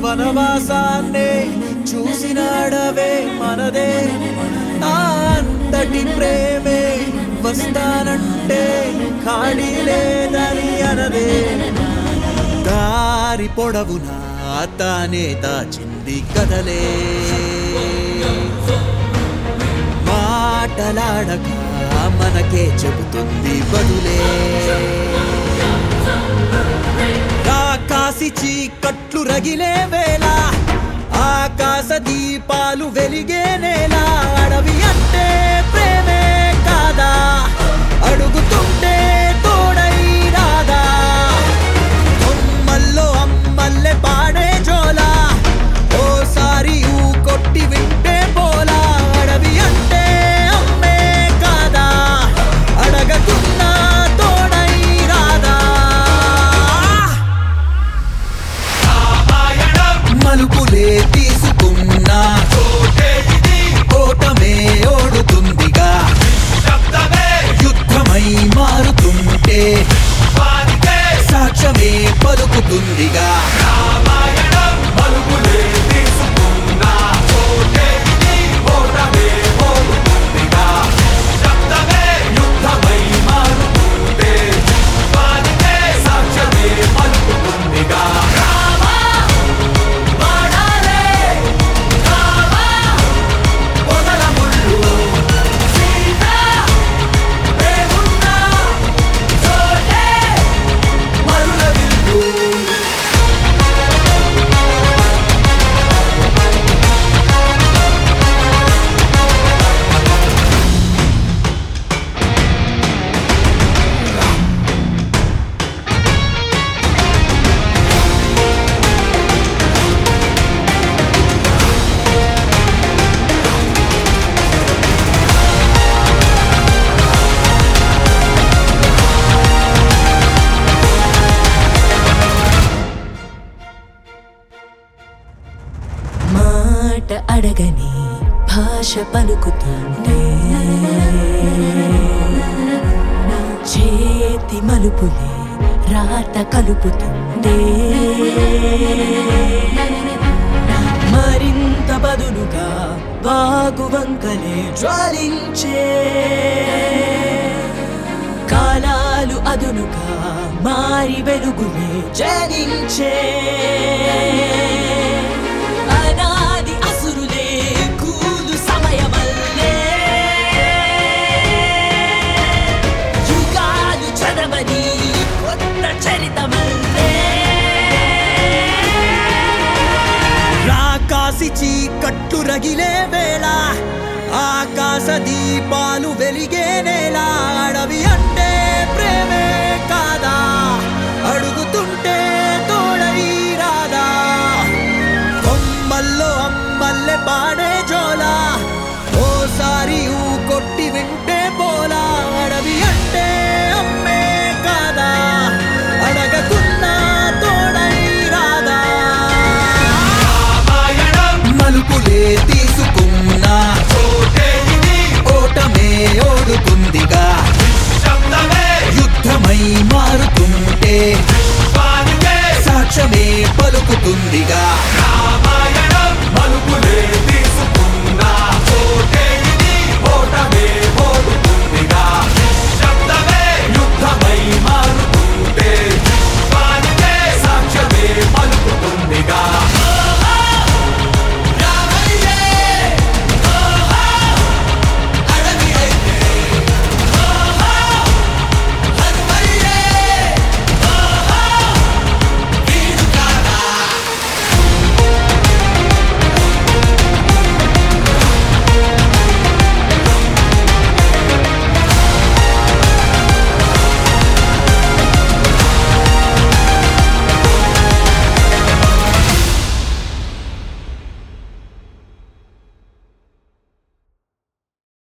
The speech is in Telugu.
వనవాసాన్నే చూసినాడవే మనదే అంతటి ప్రేమే వస్తానంటే ఖాళీ లేదని అనదే దారి పొడవునా తానే దాచింది కదలే మాటలాడక మనకే చెబుతుంది బదులే కాసి చీకట్లు రగిలే వేళ ఆకాశ దీపాలు వెలిగే నేల అడవి అంటే ప్రేమే కాదా అడుగుతుంటే తోడై రాదా కొమ్మల్లో అమ్మల్లె పాడే జోలా ఓసారి ఊ కొట్టి వింటే పోలా అడవి అంటే అమ్మే కాదా అడగకున్నా తోడై రాదా మలుపులే తీసుకున్నా ఓటమే ఓడుతుందిగా యుద్ధమై మారుతుంటే సాక్ష్యమే పలుకుతుందిగా అడగని భాష పలుకుతుండే చేతి మలుపులే రాత కలుపుతుండే మరింత బదులుగా బాగు వంకలే జ్వాలించే కాలాలు అదునుగా మారి వెలుగులే జనించే రాకాసి చీకట్లు రగిలే వేళ ఆకాశ దీపాలు వెలిగే నేల అడవి అంటే ప్రేమే కాదా అడుగుతుంటే తోడై రాదా కొమ్మల్లో అమ్మల్లె పాడే జోలా ఓసారి ఊ కొట్టి వింటే పోలా అడవి అంటే అమ్మే కాదా అడగకున్నా తోడై రాదా మలుపులే తీసుకున్నా ఓటమే ఓడుతుందిగా యుద్ధమై మారుతుంటే సాక్ష్యమే పలుకుతుందిగా మలుపులే